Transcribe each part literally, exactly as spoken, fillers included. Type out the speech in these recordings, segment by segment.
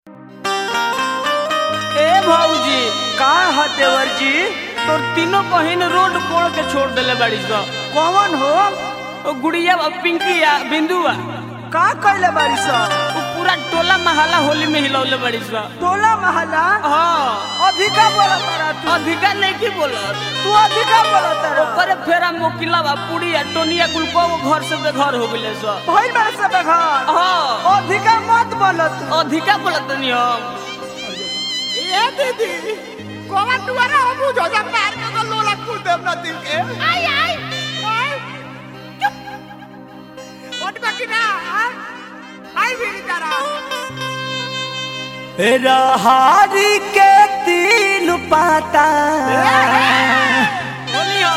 ए भौजी का है देवर जी? तोर तीनों बहन रोड कोड़ के छोड़ देले बाड़ी स। कौन हो? ओ गुड़िया पिंकिया बिंदुआ का कैले बाड़ी स? वो पूरा टोला महला होली में हिलौले बाड़ी स। टोला महला? हाँ अधिका बोला तारा तू। अधिका नहीं की बोलत तू अधिका बोला तारा। ओकरे फेरा मोकिला बा पुड़िया टोनिया कुलको घर से बेघर हो गइले स। भइल बारे से बेघर। हाँ अधिका मत बोला तू। अधिका बोलत नहीं हम। ए दीदी कोवा दुआरा हम बुझो जा मार के तो लोला कुल देव ना दिन के आई आई आई ओट बाकी ना आई भी तारा रहारी के तीन पाता बोलियो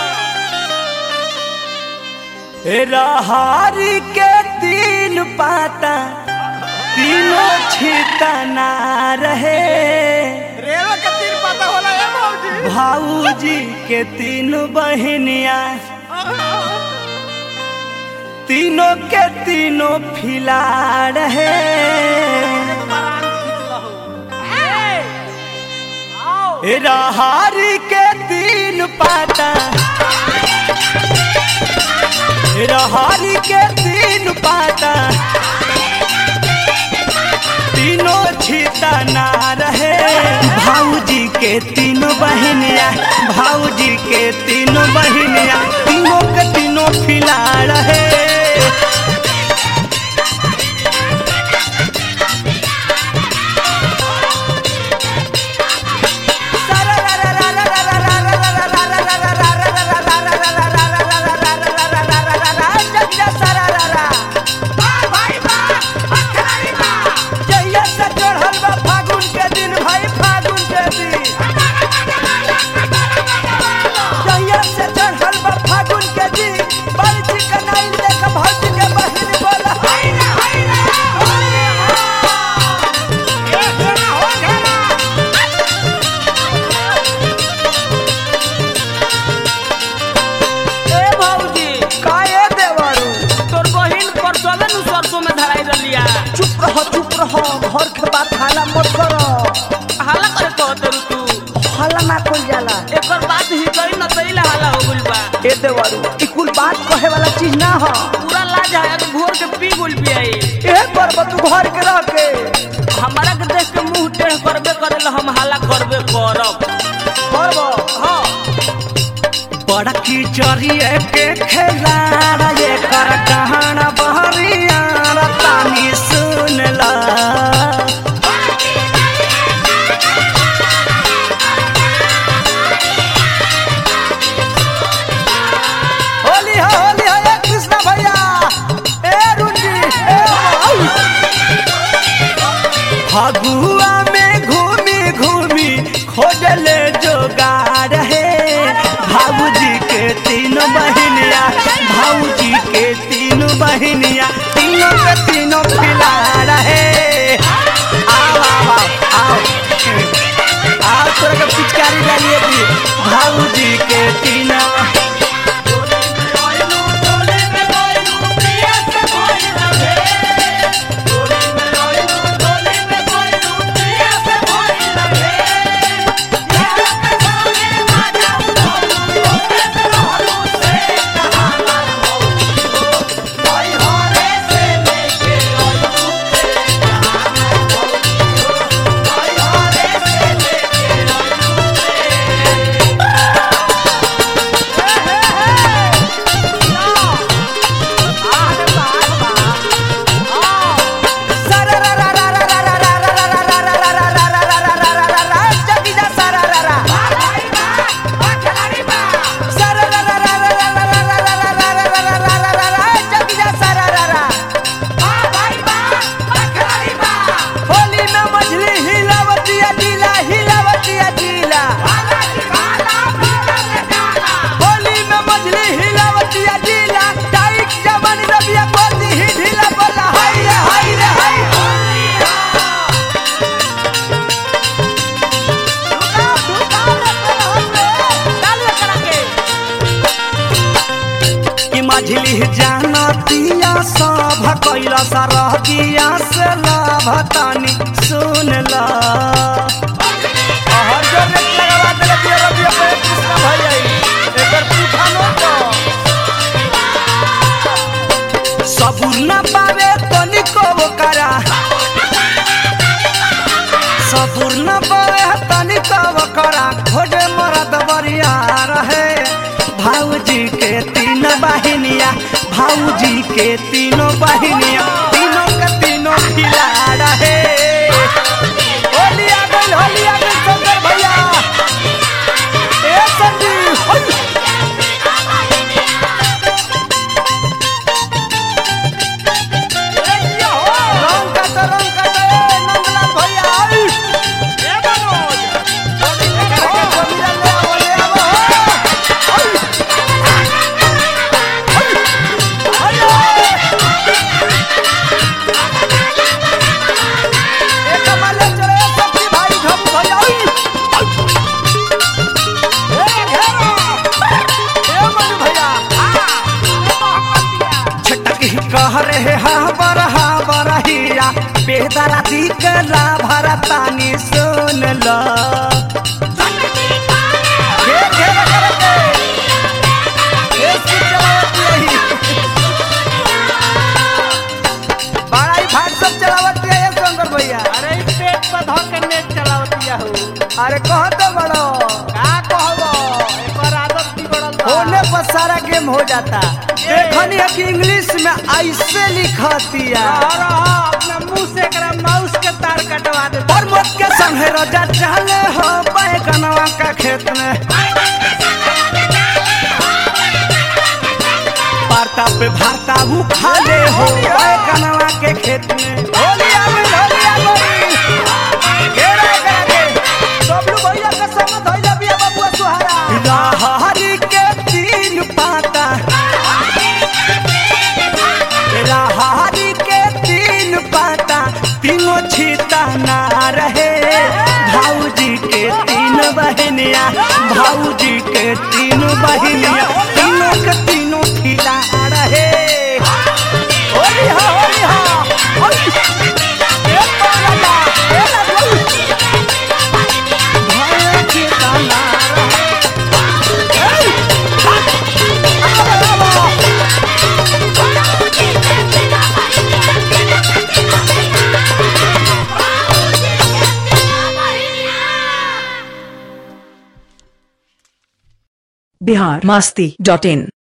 रहारी के तीन पाता तीनों छितना रहे। रेवा के तीन पता होला ए मौजी भाऊजी के तीन बहनिया तीनों के तीनों फिला रहे। रहारी के तीन पाता रहारी के तीन पाता तीनों छिता ना रहे। भाऊजी के तीनों बहनिया भाऊजी के तीनों बहनिया तीनों के तीनों फिला रहे। घर के बात हाला मत करो। हाला करे कहत तू हाला ना कोई जाला। एकर बात ही करी न तइले हाला हो गइल बा। ए देवरू ई कुल बात कहे वाला चीज ना हो। पूरा लाज है तो घोर के पी गुल पियाई। ए पर तू घर के रह के हमारा के देख के मुंह टेढ़ करबे करेला हम हाला करबे करब करबो। हां बड़ा की चरिए के खेला ये कर कहाना बहरिया तानी सुन ला। होली हो होली हो ए कृष्णा भैया ए रुचि ए फगुआ में घूमी घूमी खोजले जोगार है। भाऊजी के तीन बहनिया भाऊजी के तीन बहनिया तीनों के तीनों खिला रहे। आओ आओ आओ आओ तोरा के पिचकारी डालिए थी भाऊजी के तीनों। मझली जाना दिया सब कैला सरह दिया से ला कहतानी सुन ला। हर जोर रेट लगावा देले बिया रबिया पे कृष्णा भाई आई एकर पूठा नो तो सबूर न पावे तनिको करा, सबूर न पावे तनिको करा, खोजे मरद बरिया रहे। भाऊजी के तीन बहिनिया, भाऊजी के तीनों बहिनिया, तीनों के तीनों खिला रहे। होली आ गइल, होली आ गइल शंकर भैया ए संजीव होली। रंग का तो रंग का तो ए नंदलाल भैया आई ए मनोज एकर के गोमिया ले आवो ले आवो आई ए कमाले चले सब्जी भाई झप भैया आई ए घेरो ए मनु भैया छटक ही कह रहे हा बरहा बरहिया बेदरा दिकला भरतानी सुन ला। घेर घेर करके ए चलावत यही बड़ा ही भाग सब चलावत है शंकर भैया। अरे ई पेट पर धर के नेट चलावतिया हो। अरे कह तो बड़ो का कहबो एकर आदत बिगड़ल बा। होने पर सारा गेम हो जाता। देखनी है कि इंग्लिश में ऐसे लिखतिया रहा अपना मुंह से एकरा माउस के तार कटवा दे। और मत के संगे रोजा चले हो बैगनवा का खेत में पारता पे भारता भू खा ले हो बैगनवा के खेत में। होली आ गई, होली आ गई घेरा करके डब्लू भैया का संग धइला बिया बबुआ सुहारा। लहरी के तीन पाता, लहरी के तीन पाता, तीनों छीता ना रहे। भाऊजी के तीन बहनिया, भाऊजी के तीन बहनिया, तीनों के तीनों खिला रहे। होली हा होली हा होली ए पाला ए लगू भाई छीता ना रहे। ए आ आ बिहार मस्ती डॉट इन।